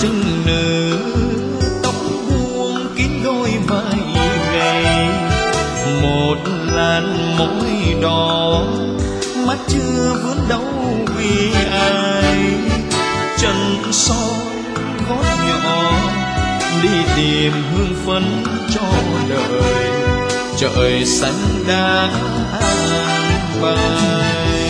trưng nở, tóc buông kín đôi vai gầy, một làn môi đỏ, mắt chưa vướng đâu vì ai. Chân son gót nhỏ đi tìm hương phấn cho đời, trời xanh đã an bài.